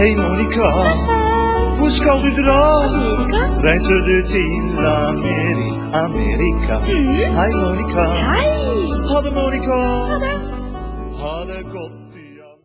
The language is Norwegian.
Hei, Monica. Hvor skal du dra? Amerika? Reiser du til Amerika? Hei, Monica. Hei! Ha det, Monica. Ha det. Ha det godt.